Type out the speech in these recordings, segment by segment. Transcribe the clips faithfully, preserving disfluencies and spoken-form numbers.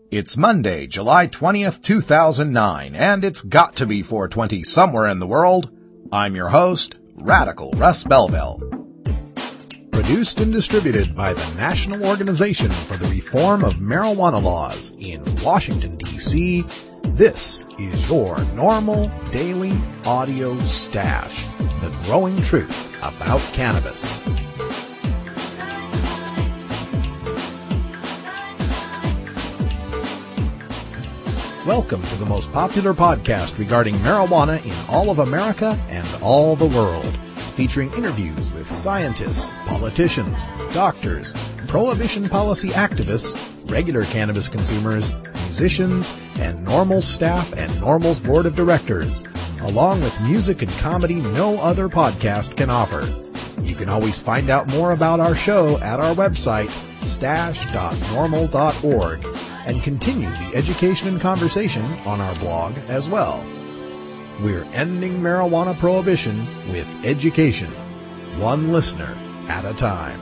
It's Monday, July twentieth, two thousand nine, and it's got to be four twenty somewhere in the world. I'm your host, Radical Russ Belville. Produced and distributed by the National Organization for the Reform of Marijuana Laws in Washington, D C, this is your normal daily audio stash, the growing truth about cannabis. Welcome to the most popular podcast regarding marijuana in all of America and all the world, featuring interviews with scientists, politicians, doctors, prohibition policy activists, regular cannabis consumers, musicians, and NORML staff and NORML's board of directors, along with music and comedy no other podcast can offer. You can always find out more about our show at our website, stash dot normal dot org, and continue the education and conversation on our blog as well. We're ending marijuana prohibition with education, one listener at a time.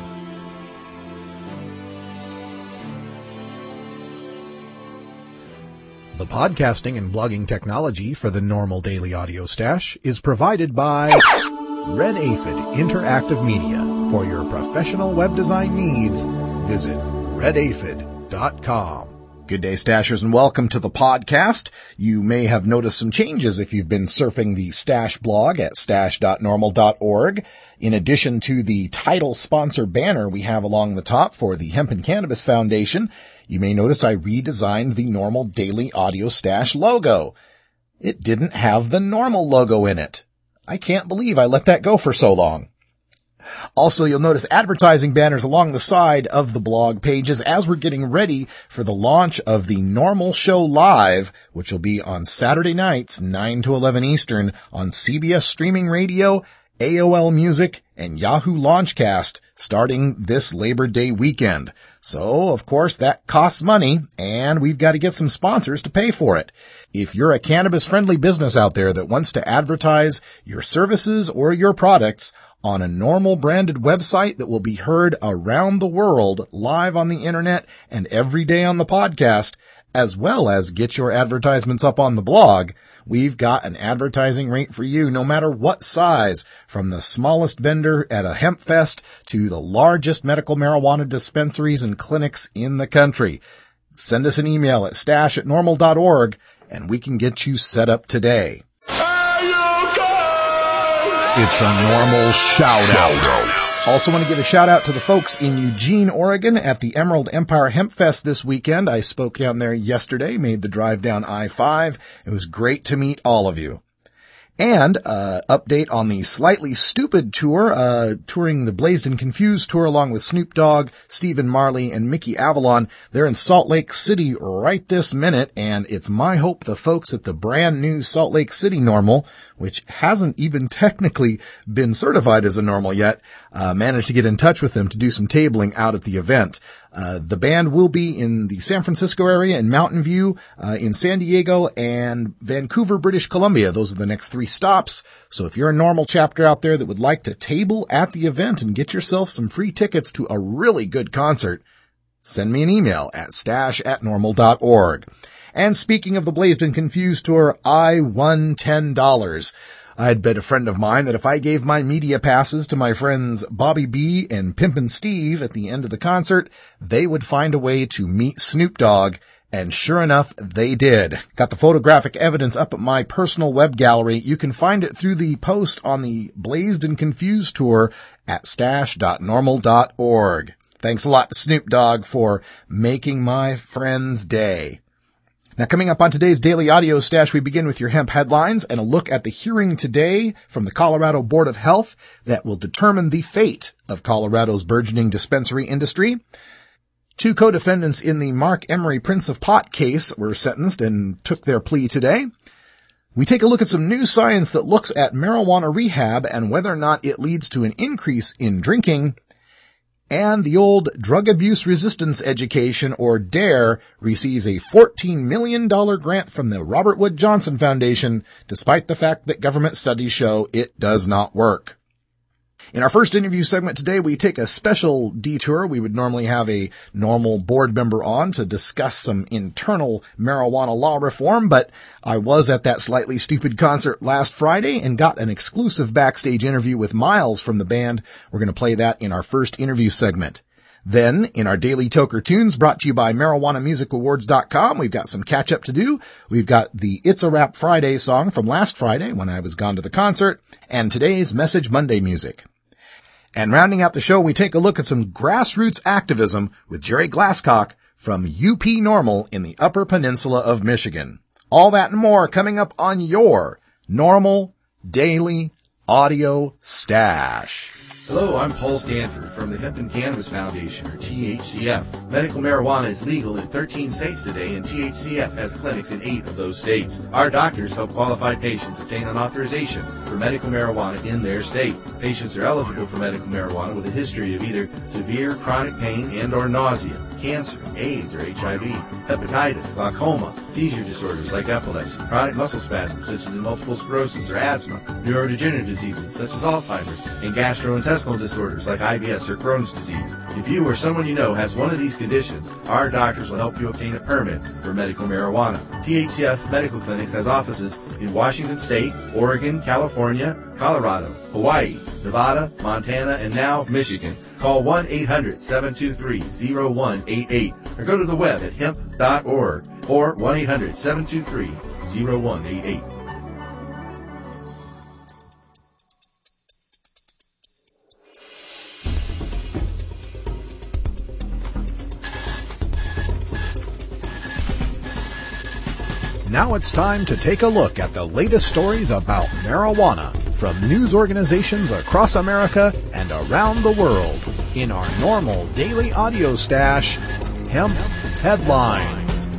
The podcasting and blogging technology for the NORML Daily Audio Stash is provided by Red Aphid Interactive Media. For your professional web design needs, visit red aphid dot com. Good day, Stashers, and welcome to the podcast. You may have noticed some changes if you've been surfing the Stash blog at stash dot normal dot org. In addition to the title sponsor banner we have along the top for the Hemp and Cannabis Foundation, you may notice I redesigned the NORML Daily Audio Stash logo. It didn't have the NORML logo in it. I can't believe I let that go for so long. Also, you'll notice advertising banners along the side of the blog pages as we're getting ready for the launch of the NORML Show Live, which will be on Saturday nights, nine to eleven Eastern, on C B S Streaming Radio, A O L Music, and Yahoo Launchcast, starting this Labor Day weekend. So, of course, that costs money, and we've got to get some sponsors to pay for it. If you're a cannabis-friendly business out there that wants to advertise your services or your products on a NORML branded website that will be heard around the world, live on the internet and every day on the podcast, as well as get your advertisements up on the blog, we've got an advertising rate for you no matter what size, from the smallest vendor at a hemp fest to the largest medical marijuana dispensaries and clinics in the country. Send us an email at stash at normal dot org and we can get you set up today. It's a NORML shout out. Also want to give a shout out to the folks in Eugene, Oregon at the Emerald Empire Hemp Fest this weekend. I spoke down there yesterday, made the drive down I five. It was great to meet all of you. And, uh, update on the Slightly Stupid tour, uh, touring the Blazed and Confused tour along with Snoop Dogg, Stephen Marley, and Mickey Avalon. They're in Salt Lake City right this minute, and it's my hope the folks at the brand new Salt Lake City NORML, which hasn't even technically been certified as a NORML yet, uh, managed to get in touch with them to do some tabling out at the event. Uh, the band will be in the San Francisco area, in Mountain View, uh, in San Diego, and Vancouver, British Columbia. Those are the next three stops. So if you're a NORML chapter out there that would like to table at the event and get yourself some free tickets to a really good concert, send me an email at stash at normal dot org. And speaking of the Blazed and Confused tour, I won ten dollars. I'd bet a friend of mine that if I gave my media passes to my friends Bobby B and Pimpin' Steve at the end of the concert, they would find a way to meet Snoop Dogg, and sure enough, they did. Got the photographic evidence up at my personal web gallery. You can find it through the post on the Blazed and Confused tour at stash dot normal dot org. Thanks a lot to Snoop Dogg for making my friend's day. Now, coming up on today's Daily Audio Stash, we begin with your hemp headlines and a look at the hearing today from the Colorado Board of Health that will determine the fate of Colorado's burgeoning dispensary industry. Two co-defendants in the Mark Emery Prince of Pot case were sentenced and took their plea today. We take a look at some new science that looks at marijuana rehab and whether or not it leads to an increase in drinking. And the old Drug Abuse Resistance Education, or DARE, receives a fourteen million dollars grant from the Robert Wood Johnson Foundation, despite the fact that government studies show it does not work. In our first interview segment today, we take a special detour. We would normally have a normal board member on to discuss some internal marijuana law reform, but I was at that Slightly Stoopid concert last Friday and got an exclusive backstage interview with Miles from the band. We're going to play that in our first interview segment. Then, in our Daily Toker Tunes, brought to you by marijuana music awards dot com, we've got some catch-up to do. We've got the It's a Rap Friday song from last Friday when I was gone to the concert, and today's Message Monday music. And rounding out the show, we take a look at some grassroots activism with Jerry Glasscock from U P Normal in the Upper Peninsula of Michigan. All that and more coming up on your Normal Daily Audio Stash. Hello, I'm Paul Stanford from the Hemp and Cannabis Foundation, or T H C F. Medical marijuana is legal in thirteen states today, and T H C F has clinics in eight of those states. Our doctors help qualified patients obtain an authorization for medical marijuana in their state. Patients are eligible for medical marijuana with a history of either severe chronic pain and or nausea, cancer, AIDS or H I V, hepatitis, glaucoma, seizure disorders like epilepsy, chronic muscle spasms such as multiple sclerosis or asthma, neurodegenerative diseases such as Alzheimer's, and gastrointestinal disorders like I B S or Crohn's disease. If you or someone you know has one of these conditions, our doctors will help you obtain a permit for medical marijuana. T H C F Medical Clinics has offices in Washington State, Oregon, California, Colorado, Hawaii, Nevada, Montana, and now Michigan. Call one eight hundred seven two three zero one eight eight or go to the web at hemp dot org or one eight hundred seven two three zero one eight eight. Now it's time to take a look at the latest stories about marijuana from news organizations across America and around the world in our normal daily audio stash, Hemp Headlines.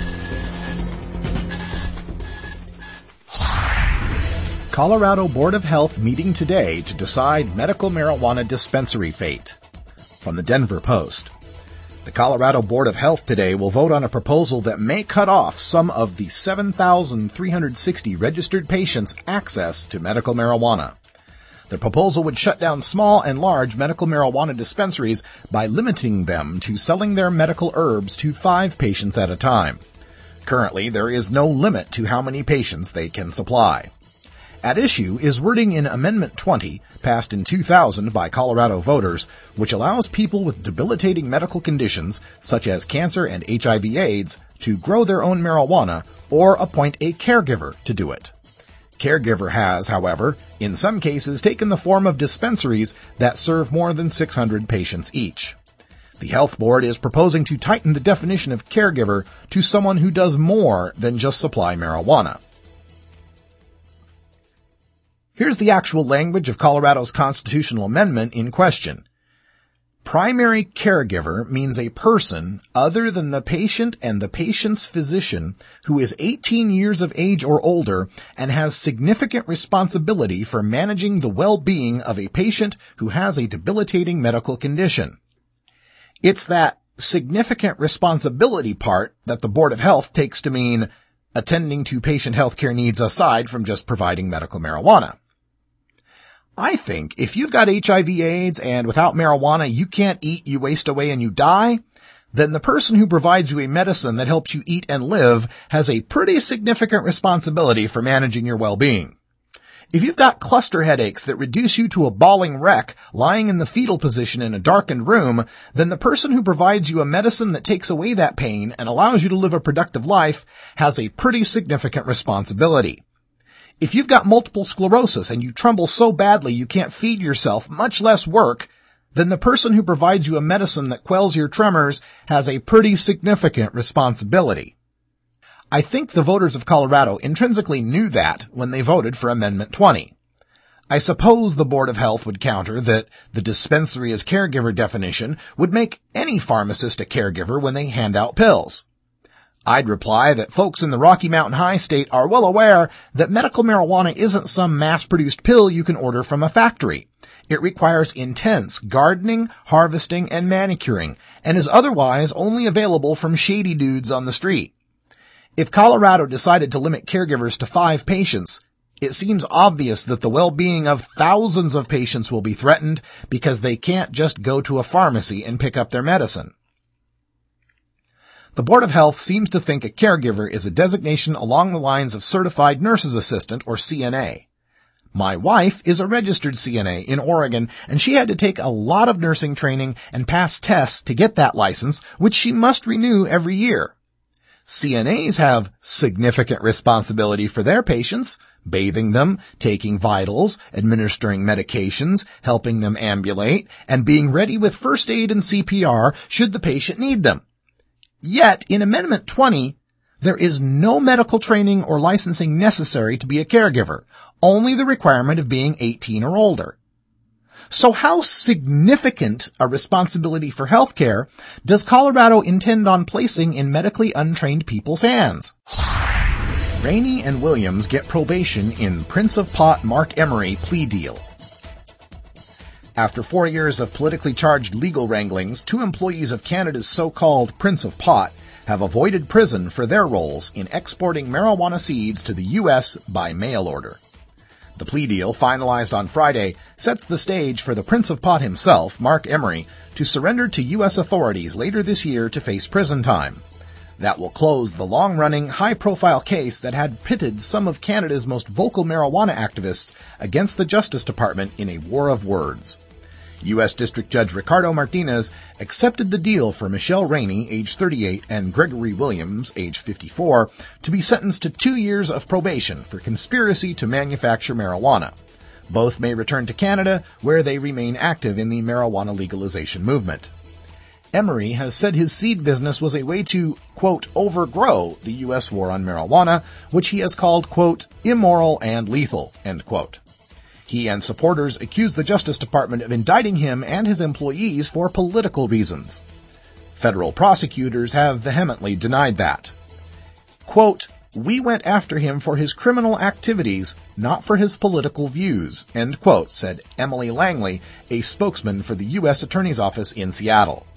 Colorado Board of Health meeting today to decide medical marijuana dispensary fate. From the Denver Post. The Colorado Board of Health today will vote on a proposal that may cut off some of the seven thousand three hundred sixty registered patients' access to medical marijuana. The proposal would shut down small and large medical marijuana dispensaries by limiting them to selling their medical herbs to five patients at a time. Currently, there is no limit to how many patients they can supply. At issue is wording in Amendment twenty, passed in two thousand by Colorado voters, which allows people with debilitating medical conditions, such as cancer and H I V AIDS, to grow their own marijuana or appoint a caregiver to do it. Caregiver has, however, in some cases taken the form of dispensaries that serve more than six hundred patients each. The Health Board is proposing to tighten the definition of caregiver to someone who does more than just supply marijuana. Here's the actual language of Colorado's constitutional amendment in question. Primary caregiver means a person other than the patient and the patient's physician who is eighteen years of age or older and has significant responsibility for managing the well-being of a patient who has a debilitating medical condition. It's that significant responsibility part that the Board of Health takes to mean attending to patient health care needs aside from just providing medical marijuana. I think if you've got H I V AIDS and without marijuana you can't eat, you waste away, and you die, then the person who provides you a medicine that helps you eat and live has a pretty significant responsibility for managing your well-being. If you've got cluster headaches that reduce you to a bawling wreck lying in the fetal position in a darkened room, then the person who provides you a medicine that takes away that pain and allows you to live a productive life has a pretty significant responsibility. If you've got multiple sclerosis and you tremble so badly you can't feed yourself, much less work, then the person who provides you a medicine that quells your tremors has a pretty significant responsibility. I think the voters of Colorado intrinsically knew that when they voted for Amendment twenty. I suppose the Board of Health would counter that the dispensary as caregiver definition would make any pharmacist a caregiver when they hand out pills. I'd reply that folks in the Rocky Mountain High state are well aware that medical marijuana isn't some mass-produced pill you can order from a factory. It requires intense gardening, harvesting, and manicuring, and is otherwise only available from shady dudes on the street. If Colorado decided to limit caregivers to five patients, It seems obvious that the well-being of thousands of patients will be threatened because they can't just go to a pharmacy and pick up their medicine. The Board of Health seems to think a caregiver is a designation along the lines of Certified Nurse's Assistant, or C N A. My wife is a registered C N A in Oregon, and she had to take a lot of nursing training and pass tests to get that license, which she must renew every year. C N As have significant responsibility for their patients, bathing them, taking vitals, administering medications, helping them ambulate, and being ready with first aid and C P R should the patient need them. Yet, in Amendment twenty, there is no medical training or licensing necessary to be a caregiver, only the requirement of being eighteen or older. So how significant a responsibility for healthcare does Colorado intend on placing in medically untrained people's hands? Rainey and Williams get probation in Prince of Pot Mark Emery plea deal. After four years of politically charged legal wranglings, two employees of Canada's so-called Prince of Pot have avoided prison for their roles in exporting marijuana seeds to the U S by mail order. The plea deal, finalized on Friday, sets the stage for the Prince of Pot himself, Mark Emery, to surrender to U S authorities later this year to face prison time. That will close the long-running, high-profile case that had pitted some of Canada's most vocal marijuana activists against the Justice Department in a war of words. U S District Judge Ricardo Martinez accepted the deal for Michelle Rainey, age thirty-eight, and Gregory Williams, age fifty-four, to be sentenced to two years of probation for conspiracy to manufacture marijuana. Both may return to Canada, where they remain active in the marijuana legalization movement. Emery has said his seed business was a way to, quote, overgrow the U S war on marijuana, which he has called, quote, immoral and lethal, end quote. He and supporters accuse the Justice Department of indicting him and his employees for political reasons. Federal prosecutors have vehemently denied that. Quote, we went after him for his criminal activities, not for his political views, end quote, said Emily Langley, a spokesman for the U S Attorney's Office in Seattle.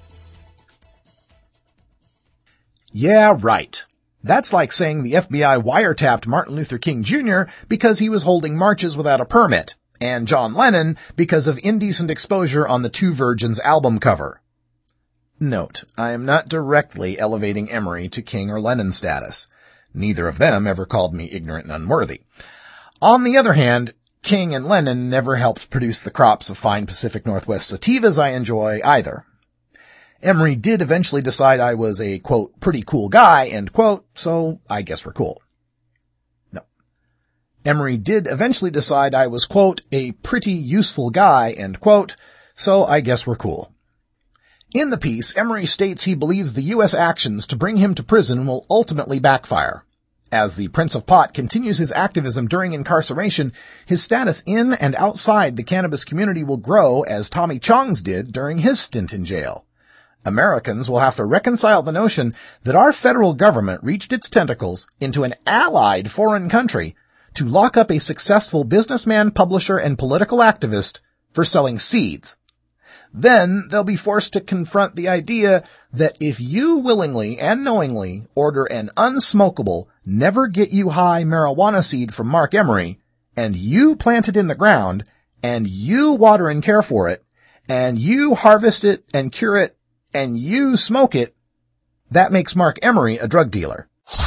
Yeah, right. That's like saying the F B I wiretapped Martin Luther King Junior because he was holding marches without a permit, and John Lennon because of indecent exposure on the Two Virgins album cover. Note, I am not directly elevating Emery to King or Lennon status. Neither of them ever called me ignorant and unworthy. On the other hand, King and Lennon never helped produce the crops of fine Pacific Northwest sativas I enjoy either. Emery did eventually decide I was a, quote, pretty cool guy, end quote, so I guess we're cool. No. Emery did eventually decide I was, quote, a pretty useful guy, end quote, so I guess we're cool. In the piece, Emery states he believes the U S actions to bring him to prison will ultimately backfire. As the Prince of Pot continues his activism during incarceration, his status in and outside the cannabis community will grow as Tommy Chong's did during his stint in jail. Americans will have to reconcile the notion that our federal government reached its tentacles into an allied foreign country to lock up a successful businessman, publisher, and political activist for selling seeds. Then they'll be forced to confront the idea that if you willingly and knowingly order an unsmokable, never-get-you-high marijuana seed from Mark Emery, and you plant it in the ground, and you water and care for it, and you harvest it and cure it, and you smoke it, that makes Mark Emery a drug dealer.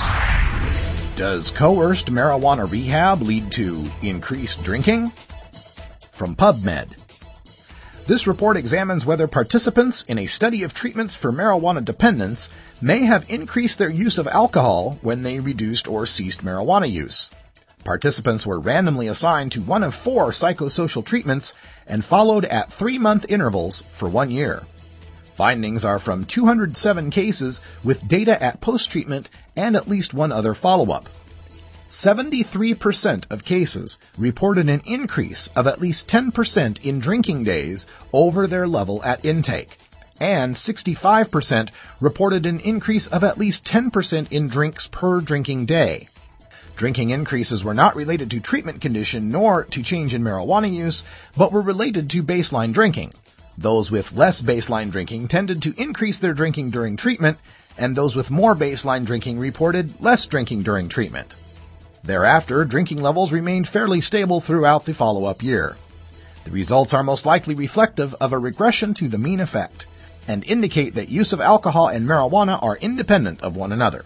Does coerced marijuana rehab lead to increased drinking? From PubMed. This report examines whether participants in a study of treatments for marijuana dependence may have increased their use of alcohol when they reduced or ceased marijuana use. Participants were randomly assigned to one of four psychosocial treatments and followed at three-month intervals for one year. Findings are from two hundred seven cases with data at post-treatment and at least one other follow-up. seventy-three percent of cases reported an increase of at least ten percent in drinking days over their level at intake, and sixty-five percent reported an increase of at least ten percent in drinks per drinking day. Drinking increases were not related to treatment condition nor to change in marijuana use, but were related to baseline drinking. Those with less baseline drinking tended to increase their drinking during treatment, and those with more baseline drinking reported less drinking during treatment. Thereafter, drinking levels remained fairly stable throughout the follow-up year. The results are most likely reflective of a regression to the mean effect, and indicate that use of alcohol and marijuana are independent of one another.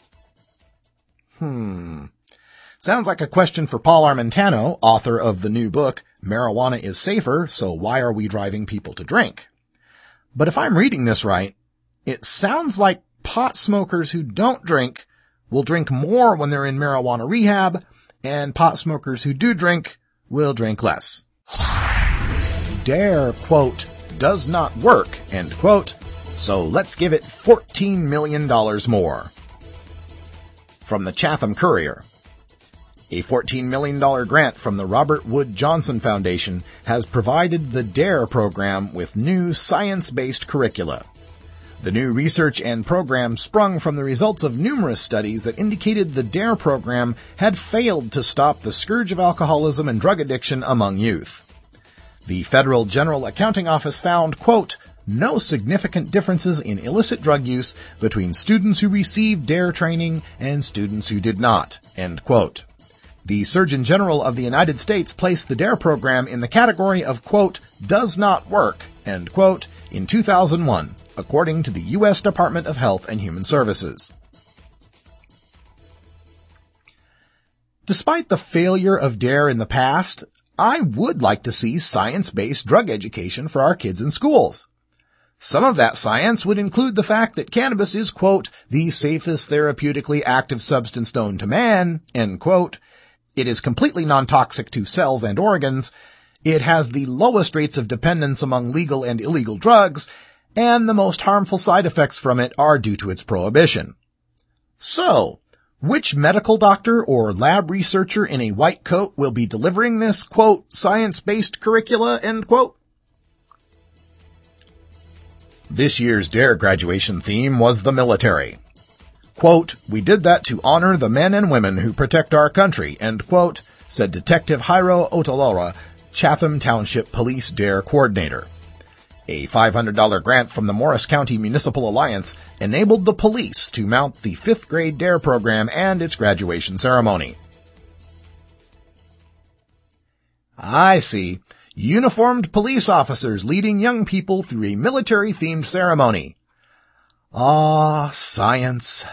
Hmm. Sounds like a question for Paul Armentano, author of the new book, Marijuana is Safer, So Why Are We Driving People to Drink? But if I'm reading this right, it sounds like pot smokers who don't drink will drink more when they're in marijuana rehab, and pot smokers who do drink will drink less. DARE, quote, does not work, end quote, so let's give it fourteen million dollars more. From the Chatham Courier. A fourteen million dollars grant from the Robert Wood Johnson Foundation has provided the DARE program with new science-based curricula. The new research and program sprung from the results of numerous studies that indicated the DARE program had failed to stop the scourge of alcoholism and drug addiction among youth. The Federal General Accounting Office found, quote, no significant differences in illicit drug use between students who received DARE training and students who did not, end quote. The Surgeon General of the United States placed the DARE program in the category of, quote, does not work, end quote, in two thousand one, according to the U S Department of Health and Human Services. Despite the failure of DARE in the past, I would like to see science-based drug education for our kids in schools. Some of that science would include the fact that cannabis is, quote, the safest therapeutically active substance known to man, end quote. It is completely non-toxic to cells and organs. It has the lowest rates of dependence among legal and illegal drugs, and the most harmful side effects from it are due to its prohibition. So, which medical doctor or lab researcher in a white coat will be delivering this, quote, science-based curricula, end quote? This year's DARE graduation theme was the military. Quote, we did that to honor the men and women who protect our country, end quote, said Detective Jairo Otalora, Chatham Township Police DARE Coordinator. A five hundred dollars grant from the Morris County Municipal Alliance enabled the police to mount the fifth grade DARE program and its graduation ceremony. I see. Uniformed police officers leading young people through a military-themed ceremony. Ah, science.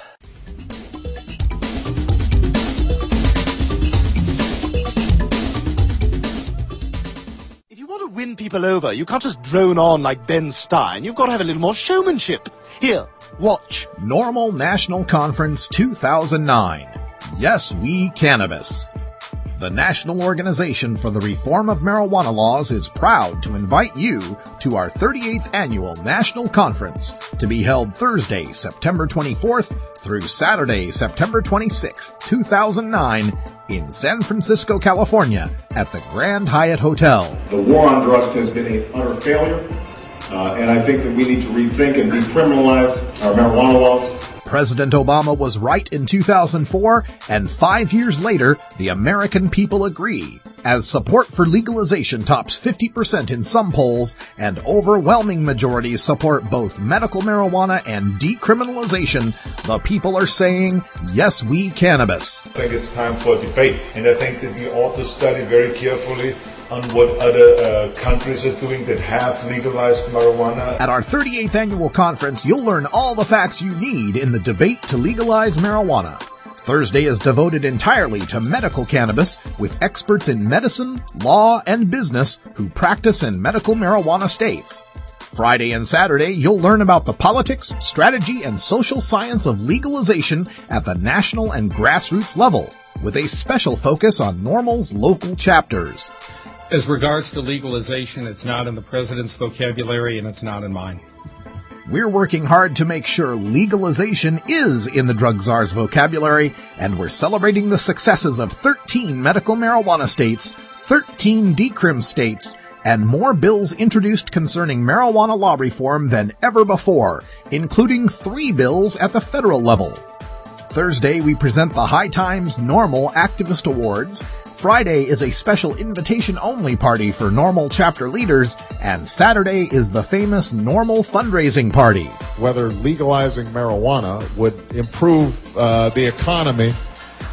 Win people over. You can't just drone on like Ben Stein. You've got to have a little more showmanship. Here, watch. NORML National Conference two thousand nine. Yes, We Cannabis. The National Organization for the Reform of Marijuana Laws is proud to invite you to our thirty-eighth Annual National Conference to be held Thursday, September twenty-fourth through Saturday, September twenty-sixth, two thousand nine in San Francisco, California at the Grand Hyatt Hotel. The war on drugs has been an utter failure, uh, and I think that we need to rethink and decriminalize our marijuana laws. President Obama was right in two thousand four, and five years later, the American people agree, as support for legalization tops fifty percent in some polls, and overwhelming majorities support both medical marijuana and decriminalization. The people are saying, yes, we cannabis. I think it's time for a debate, and I think that we ought to study very carefully on what other uh, countries are doing that have legalized marijuana. At our thirty-eighth annual conference, you'll learn all the facts you need in the debate to legalize marijuana. Thursday is devoted entirely to medical cannabis with experts in medicine, law, and business who practice in medical marijuana states. Friday and Saturday, you'll learn about the politics, strategy, and social science of legalization at the national and grassroots level, with a special focus on NORML's local chapters. As regards to legalization, it's not in the president's vocabulary and it's not in mine. We're working hard to make sure legalization is in the drug czar's vocabulary, and we're celebrating the successes of thirteen medical marijuana states, thirteen decrim states, and more bills introduced concerning marijuana law reform than ever before, including three bills at the federal level. Thursday, we present the High Times NORML Activist Awards. Friday is a special invitation-only party for NORML chapter leaders, and Saturday is the famous NORML fundraising party. Whether legalizing marijuana would improve uh, the economy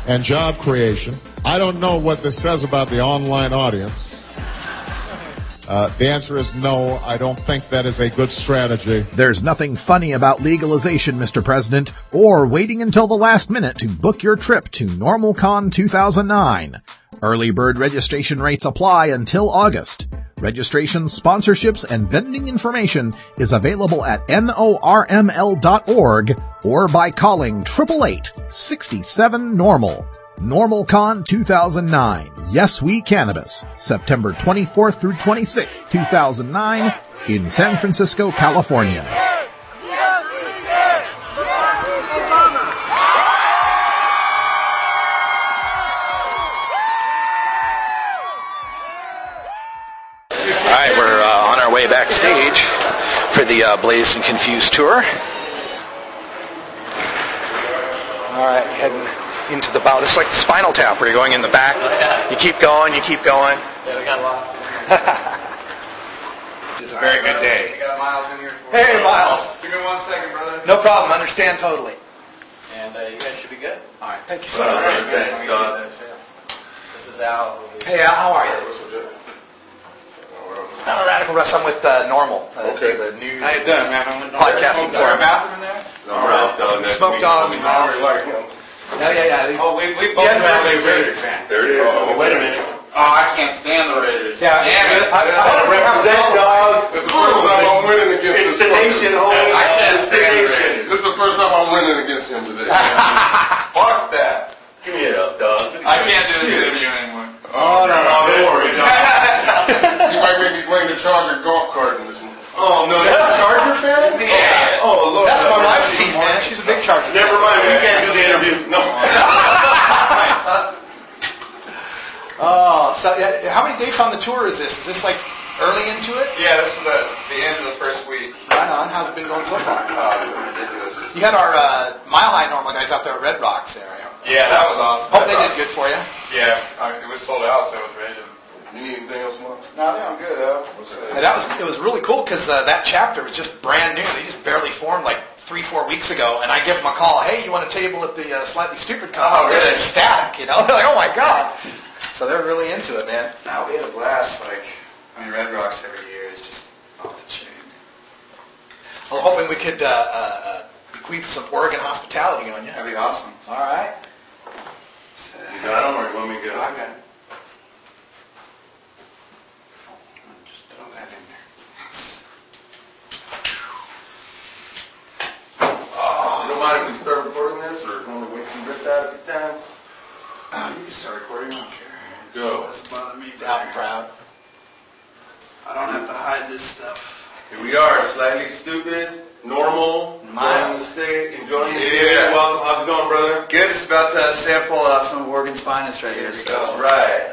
and job creation. I don't know what this says about the online audience. Uh, the answer is no. I don't think that is a good strategy. There's nothing funny about legalization, Mister President, or waiting until the last minute to book your trip to NormalCon two thousand nine. Early bird registration rates apply until August. Registration, sponsorships, and vending information is available at norml dot org or by calling eight eight eight, six seven, normal. NormalCon two thousand nine. Yes, We Cannabis. September twenty-fourth through twenty-sixth, two thousand nine in San Francisco, California. All right, we're uh, on our way backstage for the uh, Blazed and Confused tour. All right, heading into the bow. This is like the Spinal Tap where you're going in the back. You keep going, you keep going. Yeah, we got a lot. It's a very good day. We got Miles in here. Hey, Miles. Give me one second, brother. No problem. Understand totally. And uh, you guys should be good. All right, thank you so much. Thanks, Don. This is Al. Hey, Al, how are you? I'm a Radical Russ. I'm with uh, Normal. Uh, Okay. The news. How you doing, man? I'm Podcasting Is there a forum. bathroom in there? All right. Smoke Dog. Yeah, yeah, yeah. Oh, we, we both Yeah, know Raiders. they're Raiders fans. There it is. Oh, wait a minute. Oh, I can't stand the Raiders. Yeah, Damn it. I, I, I don't represent Dog. This is the first time I'm winning against It's this the nation, homie. I can't stand the Raiders. This is the first time I'm winning against him today. Fuck that. Give me it up, Dog. I can't do this interview anymore. Oh, no, no, don't worry, You might make me bring the Charger golf cart in this one. Oh, no, you're a Charger fan? Yeah. Oh, Lord. That's my wife's team, man. She's a big Charger. Never mind, you can't do the interviews. No. Oh, so yeah, how many dates on the tour is this? Is this like early into it? Yeah, this is the, the end of the first week. Right on. How's it been going so far? Oh, it's been ridiculous. You had our uh, Mile High Normal guys out there at Red Rocks there. Yeah, that was awesome. Hope they did good for you. Yeah, I mean, it was sold out, so it was ready to... You need anything else, Mark? No, yeah, I'm good, Al. And that was it was really cool because uh, that chapter was just brand new. They just barely formed like three, four weeks ago, and I give them a call. Hey, you want a table at the uh, Slightly Stupid Company? Oh, really? They're ecstatic, you know. They're like, oh my god. So they're really into it, man. No, we had a blast. Like, I mean, Red Rocks every year is just off the chain. We're hoping we could uh, uh, bequeath some Oregon hospitality on you. That'd be awesome. All right. You got them, or you want me to go? I got it. Just throw that in there. You don't mind if we start recording this, or want to wait and rip that a few times? Oh, you can start recording, I don't care. Go. Doesn't bother me. He's out and proud. I don't have to hide this stuff. Here we are, Slightly Stupid, Normal, Miles. enjoying the state, enjoying the Yeah. day. Welcome. How's it going, brother? Good. Just about to sample uh, some of Oregon's finest right here. So. That's right.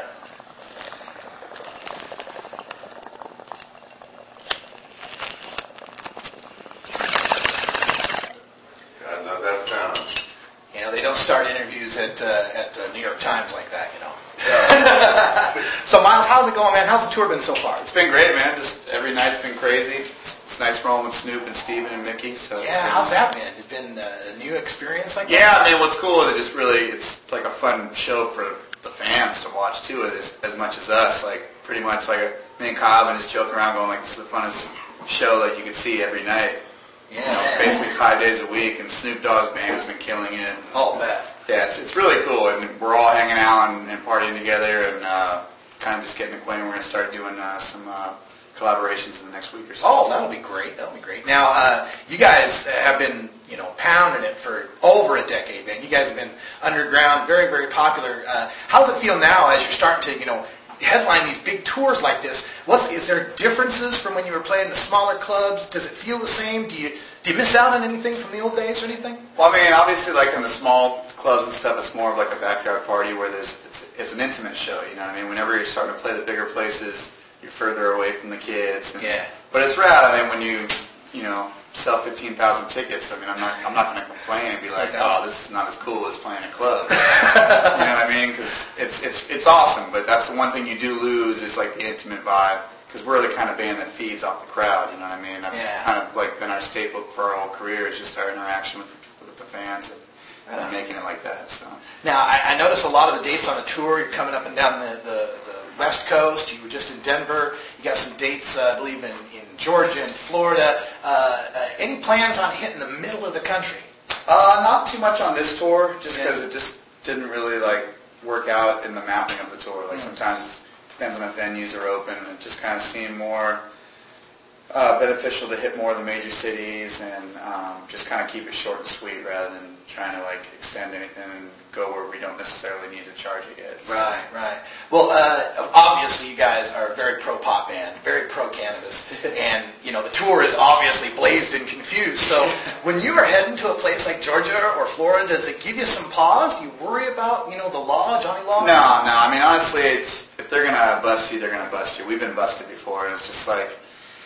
God, love that sound. You know, they don't start interviews at uh, at the New York Times like that, you know. So, Miles, how's it going, man? How's the tour been so far? It's been great, man. Just every night's been crazy. It's, it's nice rolling with Snoop and Steven and Mickey. So Yeah, how's that been? It's been uh, a new experience like Yeah, that? I mean, what's cool is it just really, it's like a fun show for the fans to watch too, as, as much as us. Like, pretty much like a, me and Kyle and just joking around going like, this is the funnest show that you could see every night. Yeah. You know, basically five days a week, and Snoop Dogg's band's been killing it. Oh, bet. Yeah, it's, it's really cool, and we're all hanging out and, and partying together, and uh, kind of just getting acquainted. We're going to start doing uh, some uh, collaborations in the next week or so. Oh, that'll be great. That'll be great. Now, uh, you guys have been, you know, pounding it for over a decade, man. You guys have been underground, very, very popular. Uh, how does it feel now as you're starting to, you know, headline these big tours like this? What's, is there differences from when you were playing the smaller clubs? Does it feel the same? Do you do you miss out on anything from the old days or anything? Well, I mean, obviously, like in the small clubs and stuff, it's more of like a backyard party where there's it's, it's an intimate show. You know what I mean? Whenever you're starting to play the bigger places, you're further away from the kids. And, Yeah. But it's rad. I mean, when you you know sell fifteen thousand tickets, I mean, I'm not I'm not going to complain and be like, oh, this is not as cool as playing a club. You know what I mean? Because it's it's it's awesome. But that's the one thing you do lose is like the intimate vibe. Because we're the kind of band that feeds off the crowd, you know what I mean? That's Yeah. kind of like been our staple for our whole career, is just our interaction with, with the fans. And right. and making it like that. So now I, I notice a lot of the dates on the tour. You're coming up and down the, the, the West Coast. You were just in Denver. You got some dates, uh, I believe, in, in Georgia and Florida. Uh, uh, any plans on hitting the middle of the country? Uh, not too much on this tour, just because yeah. it just didn't really like work out in the mapping of the tour. Like mm. sometimes it depends on if venues are open, and it just kind of seemed more uh, beneficial to hit more of the major cities and um, just kind of keep it short and sweet rather than trying to like extend anything and go where we don't necessarily need to charge it yet. So. Right, right. Well, uh, obviously you guys are a very pro-pop band, very pro-cannabis, and, you know, the tour is obviously blazed and confused. So when you are heading to a place like Georgia or Florida, does it give you some pause? Do you worry about, you know, the law, Johnny Law? No, no. I mean, honestly, it's if they're going to bust you, they're going to bust you. We've been busted before, and it's just like,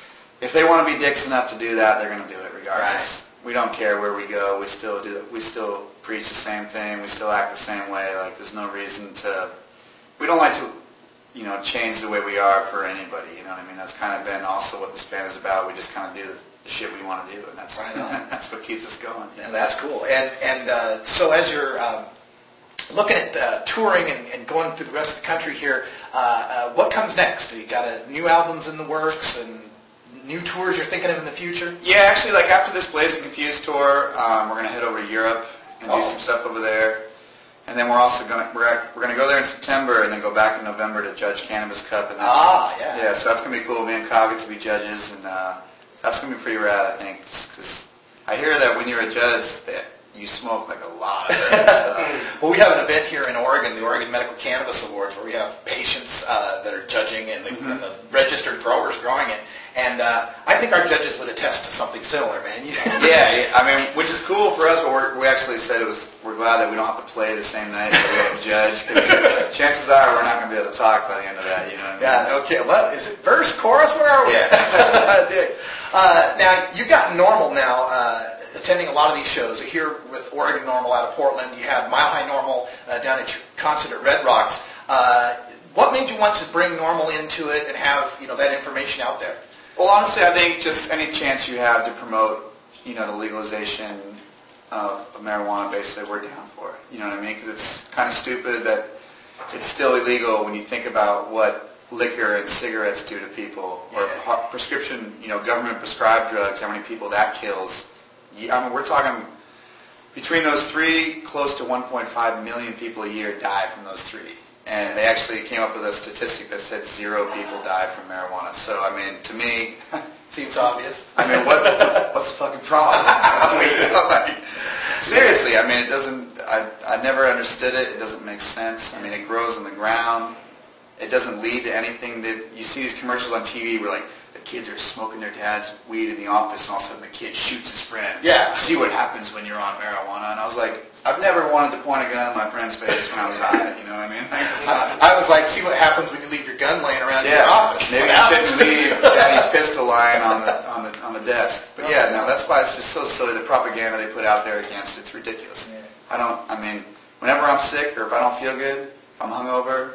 if they want to be dicks enough to do that, they're going to do it regardless. Right. We don't care where we go. We still do. We still preach the same thing. We still act the same way. Like there's no reason to. We don't like to, you know, change the way we are for anybody. You know what I mean? That's kind of been also what this band is about. We just kind of do the shit we want to do, and that's right. That's what keeps us going. Yeah, that's cool. And and uh, so as you're um, looking at uh, touring and, and going through the rest of the country here, uh, uh, what comes next? You got a new albums in the works and new tours you're thinking of in the future? Yeah, actually, like after this Blaze and Confused tour, um, we're going to head over to Europe and oh. do some stuff over there. And then we're also going to we're, we're going to go there in September and then go back in November to judge Cannabis Cup. And then, ah, yeah. Yeah, so that's going to be cool. Me and Kyle get to be judges, and uh, that's going to be pretty rad, I think, just because I hear that when you're a judge, that you smoke like a lot of it. So. Well, we have an event here in Oregon, the Oregon Medical Cannabis Awards, where we have patients uh, that are judging and the, mm-hmm. and the registered growers growing it. And uh, I think our judges would attest to something similar, man. yeah, I mean, which is cool for us, but we're, we actually said it was. We're glad that we don't have to play the same night that we have to judge, because chances are we're not going to be able to talk by the end of that. You know what I mean? Yeah. Okay. Well, is it verse, chorus? Where are we? Yeah. uh, now you've got Normal now. Uh, attending a lot of these shows. Here with Oregon Normal out of Portland. You had Mile High Normal uh, down at your concert at Red Rocks. Uh, what made you want to bring Normal into it and have, you know, that information out there? Well, honestly, I think just any chance you have to promote, you know, the legalization of, of marijuana, basically, we're down for it. You know what I mean? Because it's kind of stupid that it's still illegal when you think about what liquor and cigarettes do to people, or yeah. prescription, you know, government prescribed drugs, how many people that kills. I mean, we're talking, between those three, close to one point five million people a year die from those three. And they actually came up with a statistic that said zero people die from marijuana. So, I mean, to me, seems obvious. I mean, what what's the fucking problem? I mean, you know, like, seriously, I mean, it doesn't, I, I never understood it. It doesn't make sense. I mean, it grows on the ground. It doesn't lead to anything. That you see these commercials on T V where, like, the kids are smoking their dad's weed in the office, and all of a sudden the kid shoots his friend. Yeah. See what happens when you're on marijuana. And I was like, I've never wanted to point a gun in my friend's face when I was high. You know what I mean? Like, I, I was like, see what happens when you leave your gun laying around yeah, in your office. Maybe you shouldn't leave daddy's pistol lying on the on the on the desk. But yeah, no, that's why it's just so silly. The propaganda they put out there against it's ridiculous. Yeah. I don't. I mean, whenever I'm sick or if I don't feel good, if I'm hungover,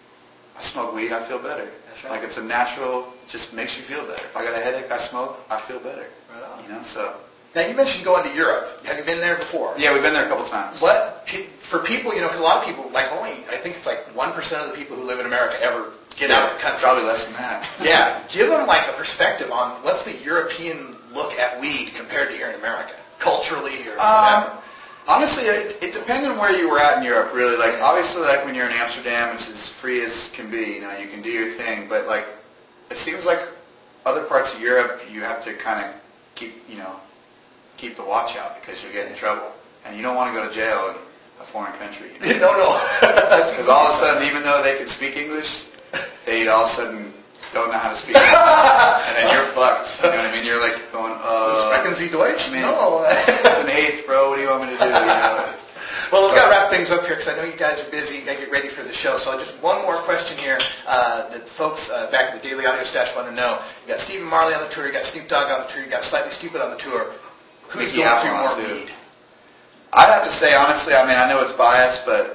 I smoke weed. I feel better. That's right. Like it's a natural. Just makes you feel better. If I got a headache, I smoke. I feel better. Right on. You know, so. Now, you mentioned going to Europe. Have you been there before? Yeah, we've been there a couple times. What, for people, you know, because a lot of people, like only, I think it's like one percent of the people who live in America ever get yeah, out of the country. Probably less than that. Yeah. Give them like a perspective on what's the European look at weed compared to here in America, culturally or um, whatever. Honestly, it, it depends on where you were at in Europe, really. Like, obviously, like when you're in Amsterdam, it's as free as can be. You know, you can do your thing. But, like, it seems like other parts of Europe, you have to kind of keep, you know, keep the watch out because you'll get in trouble. And you don't want to go to jail in a foreign country. You know? no, no. Because all of a sudden, even though they can speak English, they all of a sudden don't know how to speak English. And then you're fucked. You know what I mean? You're like going, uh... Sprechen Sie Deutsch? I mean, no. It's an eighth, bro. What do you want me to do? You know? Well, we've got to wrap things up here because I know you guys are busy. You got to get ready for the show. So just one more question here uh, that folks uh, back at the Daily Audio Stash want to know. You got Stephen Marley on the tour. You got Snoop Dogg on the tour. You got Slightly Stupid on the tour. Who's Mickey going through Apple more too. weed? I'd have to say, honestly, I mean, I know it's biased, but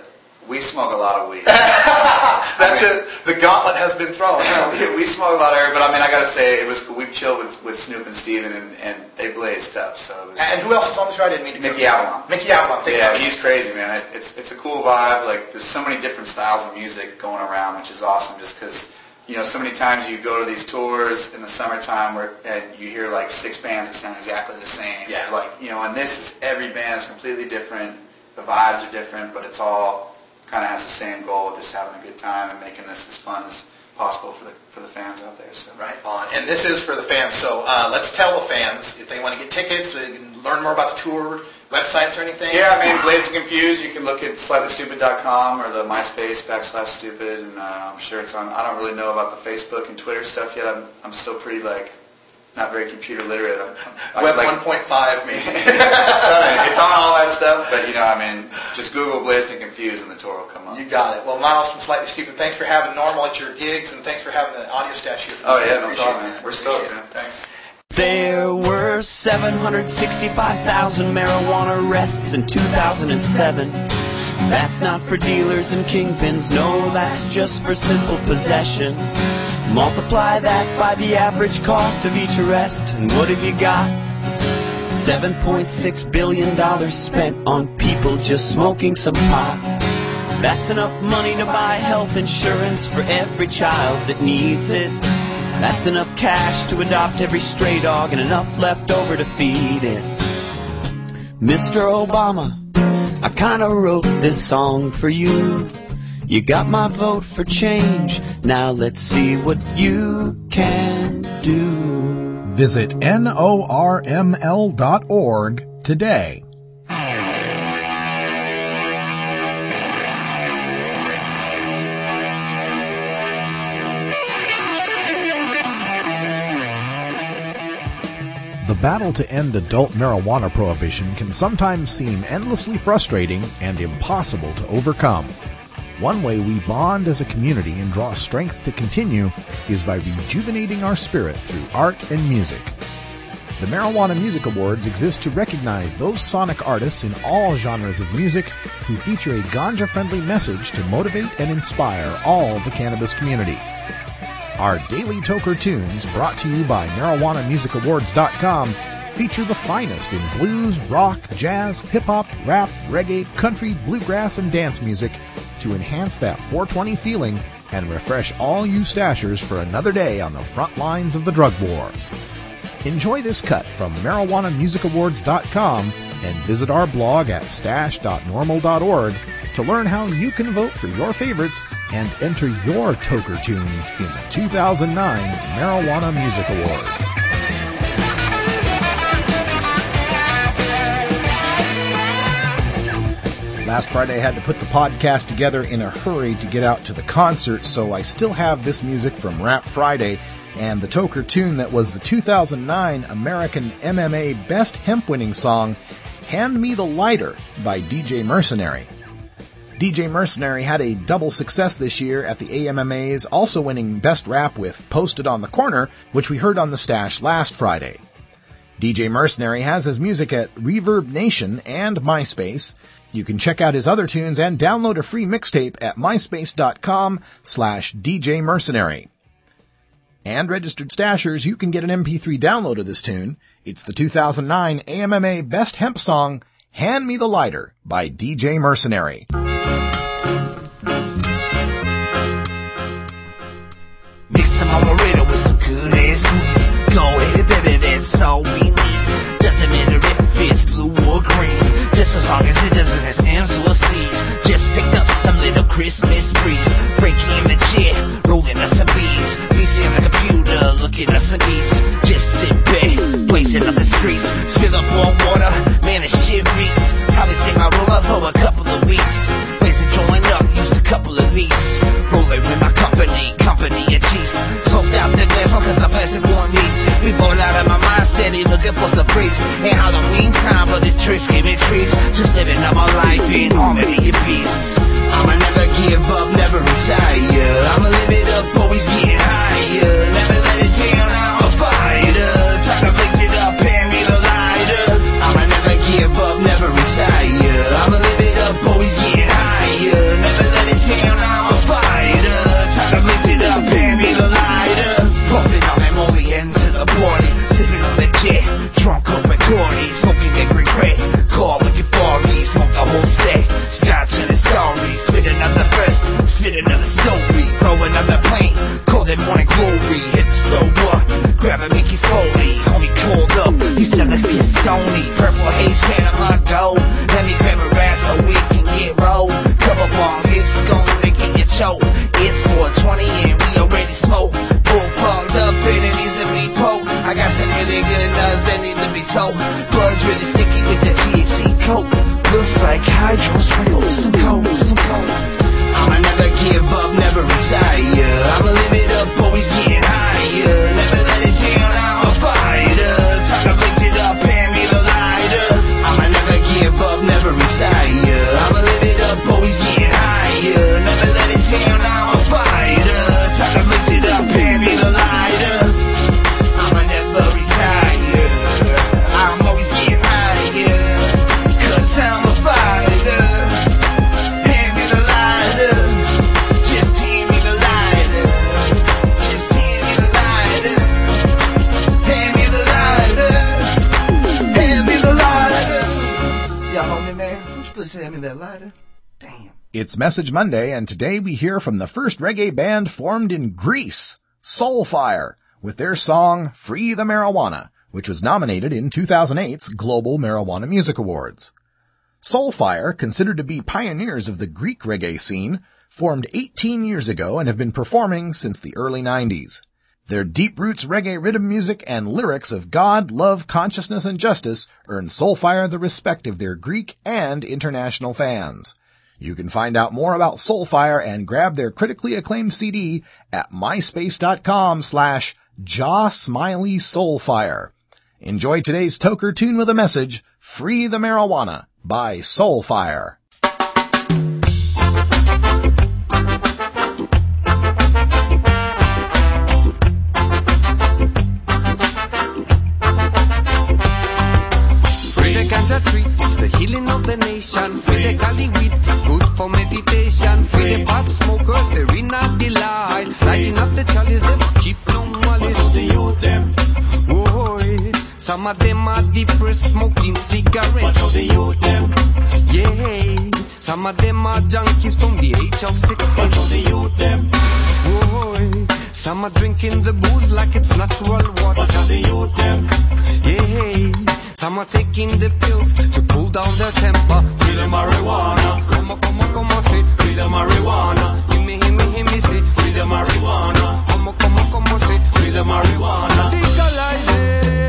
We smoke a lot of weed. That's it. The gauntlet has been thrown. we, we smoke a lot of herb, but I mean, I gotta say, it was we've chilled with, with Snoop and Steven, and, and they blazed up. So it was, and who else is on the show? I didn't mean to Mickey Avalon. Mickey Avalon. Yeah, he's crazy, man. It, it's it's a cool vibe. Like, there's so many different styles of music going around, which is awesome. Just because, you know, so many times you go to these tours in the summertime where and you hear like six bands that sound exactly the same. Yeah. Like, you know, and this is every band is completely different. The vibes are different, but it's all kind of has the same goal of just having a good time and making this as fun as possible for the for the fans out there. So right on. And this is for the fans. So uh, let's tell the fans if they want to get tickets, they can learn more about the tour, websites or anything. Yeah, I mean, Blazed and Confused. You can look at slightly stupid dot com or the MySpace backslash stupid, and uh, I'm sure it's on. I don't really know about the Facebook and Twitter stuff yet. I'm I'm still pretty like. Not very computer literate. I'm, I'm, Web like, one point five maybe. It's on all that stuff, but you know, I mean, just Google Blazed and Confused and the tour will come up. You got it. Well, Miles from Slightly Stupid, thanks for having Normal at your gigs, and thanks for having the audio stash here. Oh yeah, no problem, man. We're stoked, man. Thanks. There were seven hundred sixty-five thousand marijuana arrests in two thousand seven. That's not for dealers and kingpins, no, that's just for simple possession. Multiply that by the average cost of each arrest, and what have you got? seven point six billion dollars spent on people just smoking some pot. That's enough money to buy health insurance for every child that needs it. That's enough cash to adopt every stray dog and enough left over to feed it. Mister Obama, I kinda wrote this song for you. You got my vote for change. Now let's see what you can do. Visit N O R M L dot org today. The battle to end adult marijuana prohibition can sometimes seem endlessly frustrating and impossible to overcome. One way we bond as a community and draw strength to continue is by rejuvenating our spirit through art and music. The Marijuana Music Awards exist to recognize those sonic artists in all genres of music who feature a ganja-friendly message to motivate and inspire all the cannabis community. Our daily Toker Tunes, brought to you by marijuana music awards dot com, feature the finest in blues, rock, jazz, hip-hop, rap, reggae, country, bluegrass, and dance music to enhance that four twenty feeling and refresh all you stashers for another day on the front lines of the drug war. Enjoy this cut from marijuana music awards dot com and visit our blog at stash dot normal dot org to learn how you can vote for your favorites and enter your Toker Tunes in the two thousand nine Marijuana Music Awards. Last Friday I had to put the podcast together in a hurry to get out to the concert, so I still have this music from Rap Friday and the Toker tune that was the two thousand nine American M M A Best Hemp Winning song, Hand Me the Lighter by D J Mercenary. D J Mercenary had a double success this year at the A M M As, also winning Best Rap with Posted on the Corner, which we heard on the Stash last Friday. D J Mercenary has his music at Reverb Nation and MySpace. You can check out his other tunes and download a free mixtape at myspace dot com slash D J Mercenary. And registered stashers, you can get an M P three download of this tune. It's the two thousand nine A M M A Best Hemp song, Hand Me the Lighter by D J Mercenary. Mix some margarita with some good ass sweet. Go ahead, baby, that's all we need. Doesn't matter if it's blue or green. Just as long as it doesn't have stems or seeds. Just picked up some little Christmas trees. Frankie in the chair, rolling us some bees. B C on the computer, looking at some beats. Just sit back, blazing up the streets. Spill up warm water, man, this shit beats. Probably stay my roller for a couple of weeks. Blazing join up, used a couple of leaves. Rolling with my company, company of cheese. Smoked out the glass, cause the plastic one lease. We bored out of my mind, steady looking for some freaks. Ain't Halloween time, but this tricks give me treats. Just living up my life in harmony and peace. I'ma never give up, never retire. I'ma live it up, always getting higher. Never let it down, I'm a fighter. Time to blaze it up, hand me the lighter. I'ma never give up, never retire. I'ma live it up, always getting higher. Never Looks like hydro sprinkled with some cold, with some cold. I'ma never give up, never retire. I'ma live it up, always getting higher. Never let it down, I'm a fighter. Time to blaze it up, hand me the lighter. I'ma never give up, never retire. I'ma live it up, always getting higher. Never let it down, I'm a fighter. Time to blaze it up, hand me the lighter. I'ma never retire. I'm always getting higher. Cause I'm a fighter. Hand me the lighter. Just hand me the lighter. Just hand me the lighter. Hand me the lighter. Hand me the lighter. Yeah, homie, man. Would you please hand me that lighter? Damn. It's Message Monday, and today we hear from the first reggae band formed in Greece, Soulfire, with their song Free the Marijuana, which was nominated in two thousand eight's Global Marijuana Music Awards. Soulfire, considered to be pioneers of the Greek reggae scene, formed eighteen years ago and have been performing since the early nineties. Their deep roots reggae rhythm music and lyrics of God, love, consciousness, and justice earned Soulfire the respect of their Greek and international fans. You can find out more about Soulfire and grab their critically acclaimed C D at myspace.com slash Jaw Smiley Soulfire. Enjoy today's toker tune with a message, Free the Marijuana by Soulfire. Free the ganja tree, it's the healing of the nation. Free the Cali weed, good for meditation. Free the pot smokers, they're in a delight. Lighting up the chalice, them keep no malice. The youth, them. Whoa, some of them are depressed, smoking cigarettes. Watch out the youth, them. Yeah, some of them are junkies from the age of sixteen. Watch out the youth, them. Whoa, some are drinking the booze like it's natural water. Watch out the youth, them. Yeah. Some are taking the pills to cool down their temper. Free the marijuana. Come on, come on, come on, say. Free the marijuana. Hear me, hear me, hear me, say. Free the marijuana. Come on, come on, come on, say. Free the marijuana. Legalize it.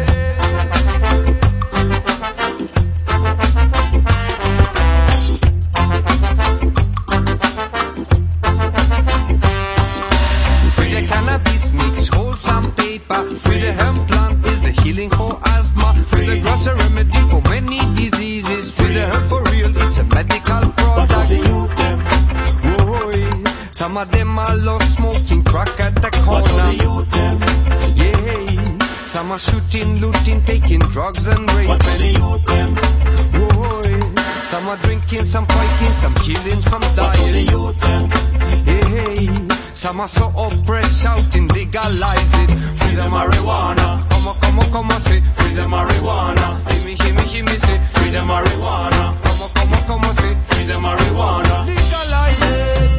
Free the cannabis, mix wholesome paper. Free the hemp plant is the healing for asthma. Free the grass a remedy for many diseases. Free the herb for real, it's a medical product. Whoa, some of them are lost smoking crack at the corner. Yeah, some are shooting, looting, taking drugs and raping. Whoa, some are drinking, some fighting, some killing, some dying. Yeah, some are so oppressed, shouting, legalize it. Free the marijuana. Come on, come on, come on, say. Free the marijuana. Hear me, hear me, hear me, say. Free the marijuana. Come on, come on, come on, say. Free the marijuana. Legalize it.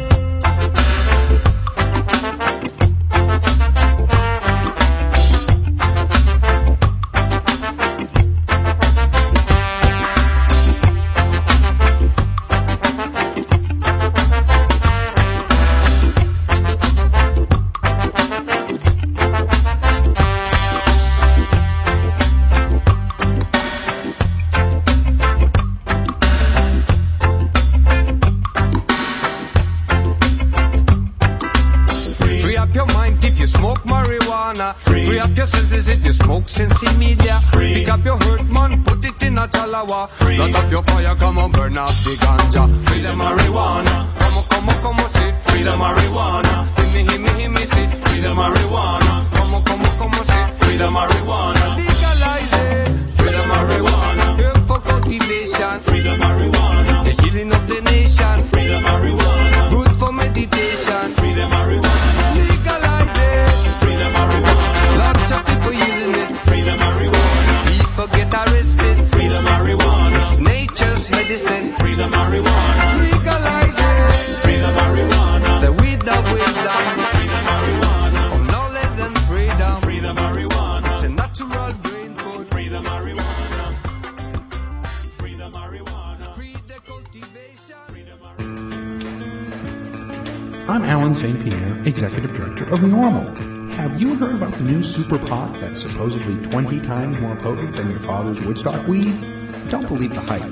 Free up your senses if you smoke sensi media. Free. Pick up your hurt man, put it in a chalawa. Free. Light up your fire, come on, burn up the ganja. Free the marijuana. Come on, come on, come on, say. Free the marijuana. Hear me, hear me, hear me, say. Free the marijuana. Come on, come on, come on, say. Free the marijuana. Legalize it. Free the marijuana. Help for cultivation. Free the marijuana. The healing of the nation. Free the marijuana. Good for meditation. Free the marijuana. Legalize it. Free the marijuana. Lots of people using it. Free the marijuana. People get arrested. Free the marijuana. It's nature's medicine. Free the marijuana. Legalize it. Free the marijuana. The weed of wisdom. Free the marijuana. Of knowledge and freedom. Free the marijuana. It's a natural brain food. Free the marijuana. Free the marijuana. Free the cultivation. Free the marijuana. I'm Alan Saint Pierre, Executive Director of Normal. Have you heard about the new super pot that's supposedly twenty times more potent than your father's Woodstock weed? Don't believe the hype.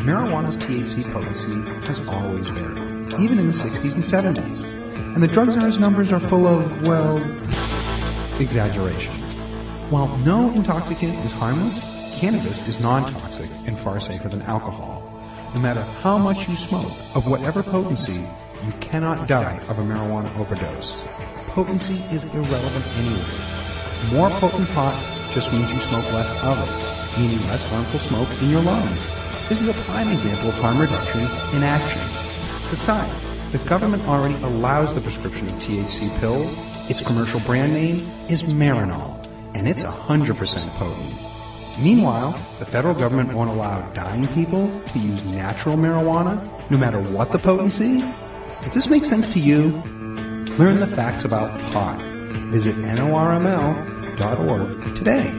marijuana's T H C potency has always varied, even in the sixties and seventies. And the drug czar's numbers are full of, well, exaggerations. While no intoxicant is harmless, cannabis is non-toxic and far safer than alcohol. No matter how much you smoke, of whatever potency, you cannot die of a marijuana overdose. Potency is irrelevant anyway. More potent pot just means you smoke less of it, meaning less harmful smoke in your lungs. This is a prime example of harm reduction in action. Besides, the government already allows the prescription of T H C pills. Its commercial brand name is Marinol, and it's one hundred percent potent. Meanwhile, the federal government won't allow dying people to use natural marijuana, no matter what the potency. Does this make sense to you? Learn the facts about pot. Visit N O R M L dot org today.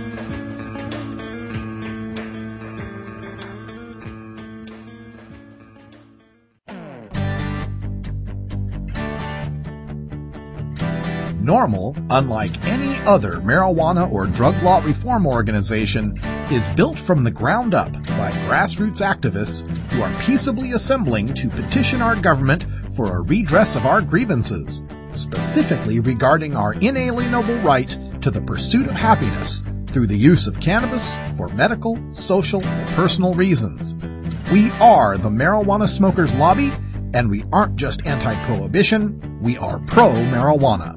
NORML, unlike any other marijuana or drug law reform organization, is built from the ground up by grassroots activists who are peaceably assembling to petition our government for a redress of our grievances, specifically regarding our inalienable right to the pursuit of happiness through the use of cannabis for medical, social, and personal reasons. We are the Marijuana Smokers Lobby, and we aren't just anti-prohibition, we are pro-marijuana.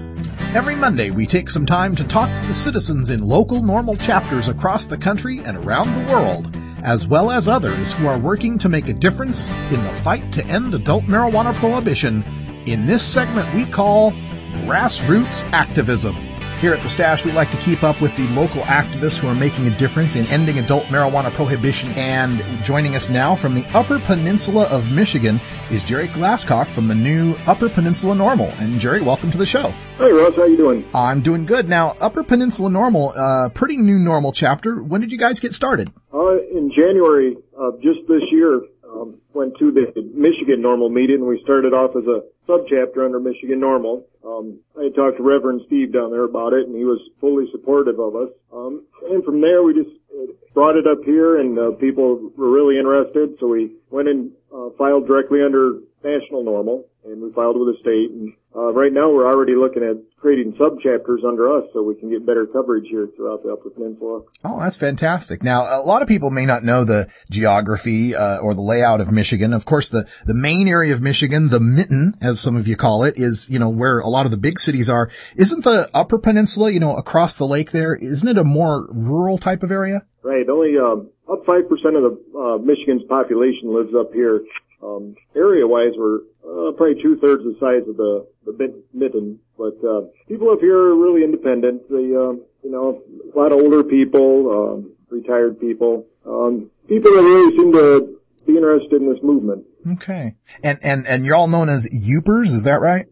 Every Monday, we take some time to talk to the citizens in local NORML chapters across the country and around the world, as well as others who are working to make a difference in the fight to end adult marijuana prohibition in this segment we call Grassroots Activism. Here at The Stash, we like to keep up with the local activists who are making a difference in ending adult marijuana prohibition. And joining us now from the Upper Peninsula of Michigan is Jerry Glasscock from the new Upper Peninsula NORML. And Jerry, welcome to the show. Hey, Russ, how you doing? I'm doing good. Now, Upper Peninsula NORML, uh, pretty new NORML chapter. When did you guys get started? Uh, in January of just this year, um, went to the Michigan NORML meeting. We started off as a subchapter under Michigan NORML. Um, I had talked to Reverend Steve down there about it, and he was fully supportive of us. Um, and from there, we just brought it up here, and uh, people were really interested, so we went and uh, filed directly under National NORML, and we filed with the state. And uh, right now, we're already looking at creating subchapters under us so we can get better coverage here throughout the Upper Peninsula. Oh, that's fantastic. Now, a lot of people may not know the geography uh, or the layout of Michigan. Of course, the, the main area of Michigan, the mitten, as some of you call it, is, you know, where a lot of the big cities are. Isn't the Upper Peninsula, you know, across the lake there, isn't it a more rural type of area? Right. Only um, up five percent of the uh, Michigan's population lives up here. Um, area-wise, we're uh, probably two-thirds the size of the, the mitten. But uh, people up here are really independent. They, uh, you know, a lot of older people, um, retired people, um, people that really seem to be interested in this movement. Okay. And and and you're all known as Yoopers, is that right?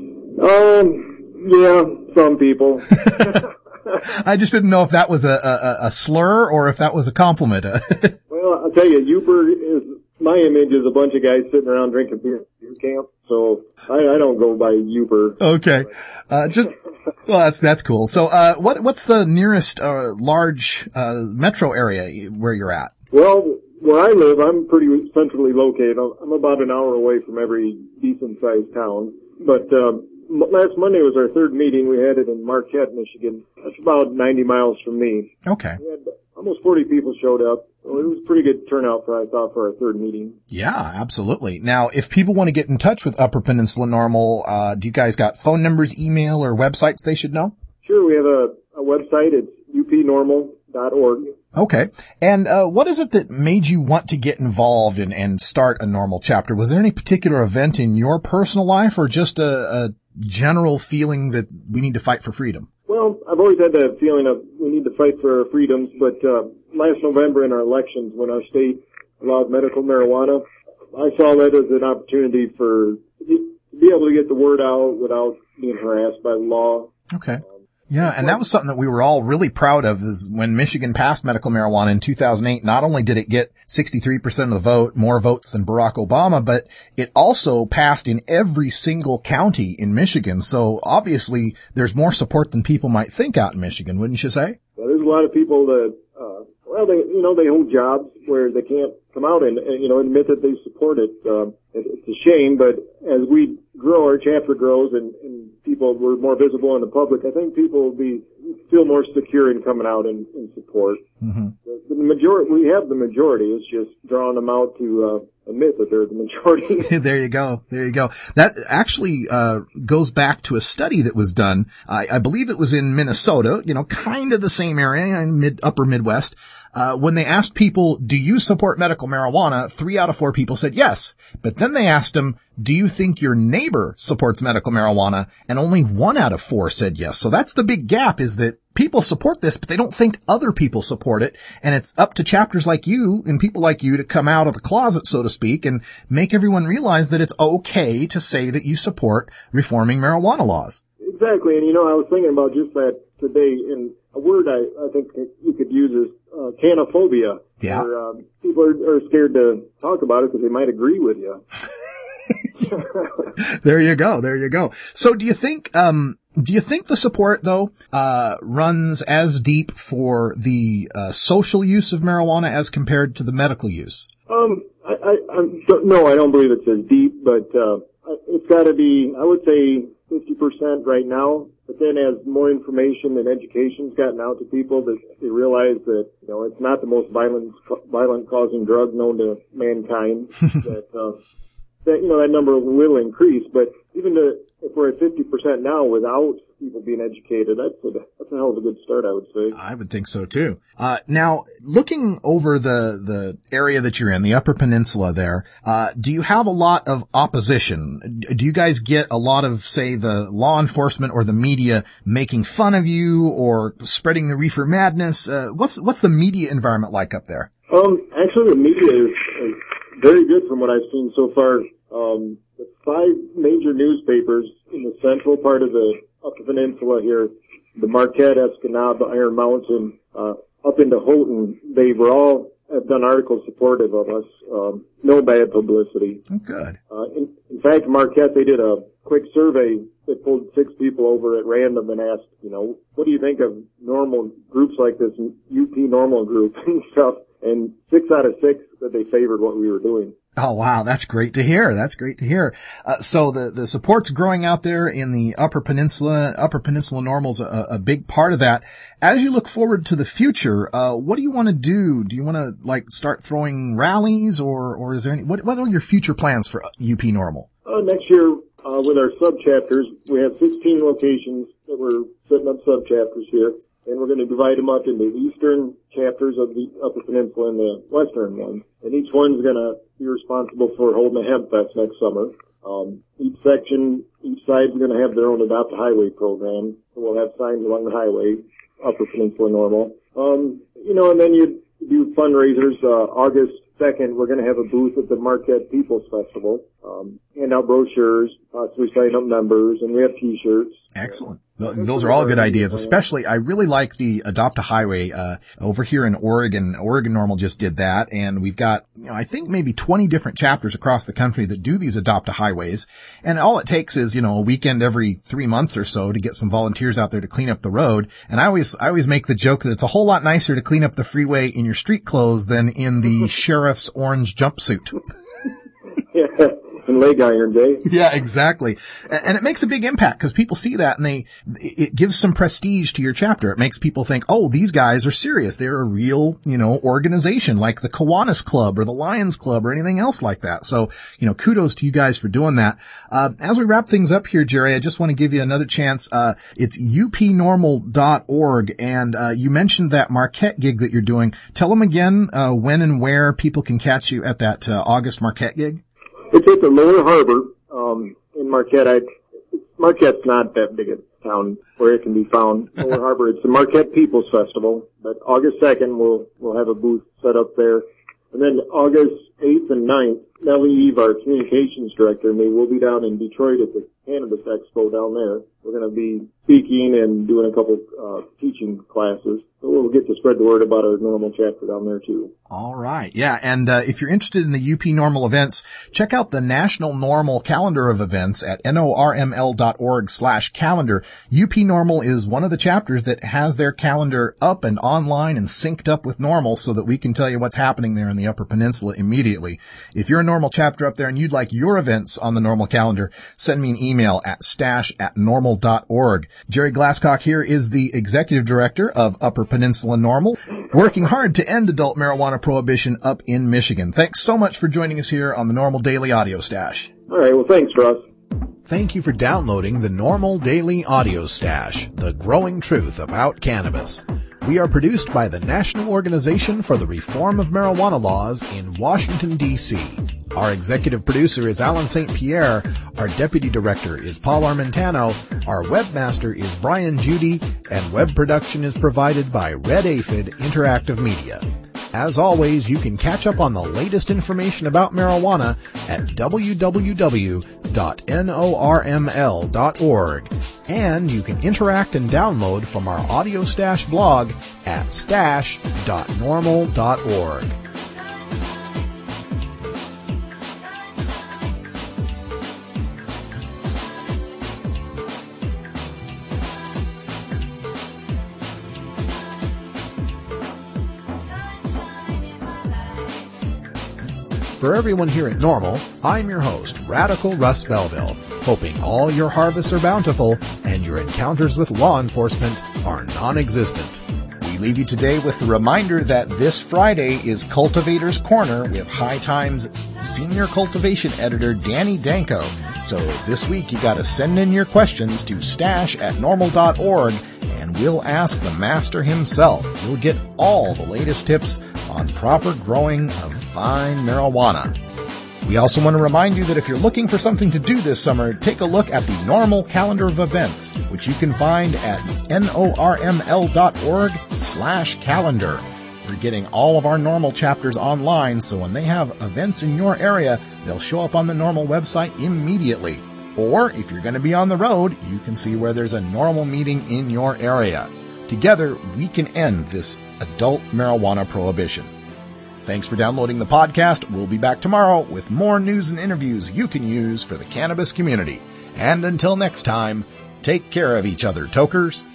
Um, yeah, some people. I just didn't know if that was a, a, a slur or if that was a compliment. Well, I'll tell you, Yooper is, my image is a bunch of guys sitting around drinking beer at beer camp, so I, I don't go by Yooper. Okay. Uh, just, well, that's, that's cool. So, uh, what, what's the nearest, uh, large, uh, metro area where you're at? Well, where I live, I'm pretty centrally located. I'm about an hour away from every decent sized town, but, um, last Monday was our third meeting. We had it in Marquette, Michigan. That's about ninety miles from me. Okay. We had almost forty people showed up. So it was a pretty good turnout for, I thought, for our third meeting. Yeah, absolutely. Now, if people want to get in touch with Upper Peninsula NORML, uh, do you guys got phone numbers, email, or websites they should know? Sure. We have a, a website. It's U P normal dot org. Okay. And uh what is it that made you want to get involved and, and start a NORML chapter? Was there any particular event in your personal life or just a, a general feeling that we need to fight for freedom? Well, I've always had that feeling of we need to fight for our freedoms, but uh last November in our elections when our state allowed medical marijuana, I saw that as an opportunity for to be able to get the word out without being harassed by the law. Okay. Yeah, and that was something that we were all really proud of is when Michigan passed medical marijuana in two thousand eight, not only did it get sixty-three percent of the vote, more votes than Barack Obama, but it also passed in every single county in Michigan. So obviously there's more support than people might think out in Michigan, wouldn't you say? Well, there's a lot of people that, uh, Well, they, you know, they hold jobs where they can't come out and, and you know, admit that they support it. Um, it. It's a shame, but as we grow, our chapter grows and, and people were more visible in the public, I think people will be feel more secure in coming out and, and support. Mm-hmm. The, the majority, we have the majority. It's just drawing them out to uh, admit that they're the majority. There you go. There you go. That actually uh goes back to a study that was done. I, I believe it was in Minnesota, you know, kind of the same area in mid upper Midwest. Uh, when they asked people, do you support medical marijuana? Three out of four people said yes. But then they asked them, do you think your neighbor supports medical marijuana? And only one out of four said yes. So that's the big gap, is that people support this, but they don't think other people support it. And it's up to chapters like you and people like you to come out of the closet, so to speak, and make everyone realize that it's okay to say that you support reforming marijuana laws. Exactly. And, you know, I was thinking about just that today, and a word I, I think you could use is uh, canophobia. Yeah. Where, um, people are, are scared to talk about it because they might agree with you. There you go. There you go. So do you think, um, do you think the support, though, uh, runs as deep for the uh, social use of marijuana as compared to the medical use? Um, I, I, I don't, no, I don't believe it's as deep, but uh, it's got to be, I would say, fifty percent right now. But then as more information and education's gotten out to people, that they realize that, you know, it's not the most violent, violent causing drug known to mankind, that, uh, that, you know, that number will increase. But even to, if we're at fifty percent now without people being educated, that's a, that's a hell of a good start, I would say. I would think so too. Uh, now, looking over the, the area that you're in, the Upper Peninsula there, uh, do you have a lot of opposition? Do you guys get a lot of, say, the law enforcement or the media making fun of you or spreading the reefer madness? Uh, what's, what's the media environment like up there? Um, actually the media is, is very good from what I've seen so far. Um, the five major newspapers in the central part of the Upper Peninsula here, the Marquette, Escanaba, Iron Mountain, uh, up into Houghton, they were all have done articles supportive of us. Um, no bad publicity. Oh, good. Uh, in, in fact, Marquette, they did a quick survey that pulled six people over at random and asked, you know, what do you think of normal groups like this, U P normal group and stuff? And six out of six said they favored what we were doing. Oh, wow. That's great to hear. That's great to hear. Uh, so the, the support's growing out there in the Upper Peninsula. Upper Peninsula Normal's a, a big part of that. As you look forward to the future, uh, what do you want to do? Do you want to, like, start throwing rallies or, or is there any, what, what are your future plans for U P Normal? Uh, next year, uh, with our sub-chapters, we have sixteen locations that we're setting up sub-chapters here. And we're going to divide them up into eastern chapters of the Upper Peninsula and the western one. And each one's going to be responsible for holding a hemp fest next summer. Um, each section, each side's going to have their own Adopt a Highway program. So we'll have signs along the highway, Upper Peninsula Normal. Um, you know, and then you do fundraisers. Uh, August second, we're going to have a booth at the Marquette People's Festival. Um, hand out brochures, possibly sign up members, and we have T-shirts. Excellent. Those are all good ideas, especially I really like the Adopt a Highway, uh, over here in Oregon. Oregon Normal just did that. And we've got, you know, I think maybe twenty different chapters across the country that do these Adopt a Highways. And all it takes is, you know, a weekend every three months or so to get some volunteers out there to clean up the road. And I always, I always make the joke that it's a whole lot nicer to clean up the freeway in your street clothes than in the sheriff's orange jumpsuit. Yeah. And leg iron day. Yeah, exactly. And it makes a big impact because people see that and they, it gives some prestige to your chapter. It makes people think, oh, these guys are serious. They're a real, you know, organization like the Kiwanis Club or the Lions Club or anything else like that. So, you know, kudos to you guys for doing that. Uh, as we wrap things up here, Jerry, I just want to give you another chance. Uh, it's U P normal dot org. And, uh, you mentioned that Marquette gig that you're doing. Tell them again, uh, when and where people can catch you at that, uh, August Marquette gig. It's at the Lower Harbor, um, in Marquette. I, Marquette's not that big a town where it can be found. Lower Harbor, it's the Marquette People's Festival. But August second, we'll, we'll have a booth set up there. And then August eighth and ninth, Nellie Eve, our communications director, and me will be down in Detroit at the Cannabis Expo down there. We're going to be speaking and doing a couple uh, teaching classes. So we'll get to spread the word about our normal chapter down there too. All right. Yeah. And uh, if you're interested in the U P Normal events, check out the National Normal calendar of events at norml.org slash calendar. U P Normal is one of the chapters that has their calendar up and online and synced up with Normal so that we can tell you what's happening there in the Upper Peninsula immediately. If you're a Normal chapter up there and you'd like your events on the Normal calendar, send me an email at stash at normal dot org. Jerry Glasscock here is the executive director of Upper Peninsula Normal, working hard to end adult marijuana prohibition up in Michigan. Thanks so much for joining us here on the Normal Daily Audio Stash. All right. Well, thanks, Russ. Thank you for downloading the Normal Daily Audio Stash, the growing truth about cannabis. We are produced by the National Organization for the Reform of Marijuana Laws in Washington, D C Our executive producer is Alan Saint Pierre. Our deputy director is Paul Armentano. Our webmaster is Brian Judy. And web production is provided by Red Aphid Interactive Media. As always, you can catch up on the latest information about marijuana at w w w dot norml dot org. And you can interact and download from our Audio Stash blog at stash dot normal dot org. For everyone here at Normal, I'm your host, Radical Russ Belville, hoping all your harvests are bountiful and your encounters with law enforcement are non-existent. We leave you today with the reminder that this Friday is Cultivator's Corner with High Times Senior Cultivation Editor Danny Danko. So this week you gotta send in your questions to stash at normal dot org and we'll ask the master himself. You'll get all the latest tips on proper growing of fine marijuana. We also want to remind you that if you're looking for something to do this summer, take a look at the Normal calendar of events, which you can find at norml dot org slash calendar. We're getting all of our Normal chapters online, so when they have events in your area, they'll show up on the Normal website immediately. Or if you're going to be on the road, you can see where there's a Normal meeting in your area. Together, we can end this adult marijuana prohibition. Thanks for downloading the podcast. We'll be back tomorrow with more news and interviews you can use for the cannabis community. And until next time, take care of each other, tokers.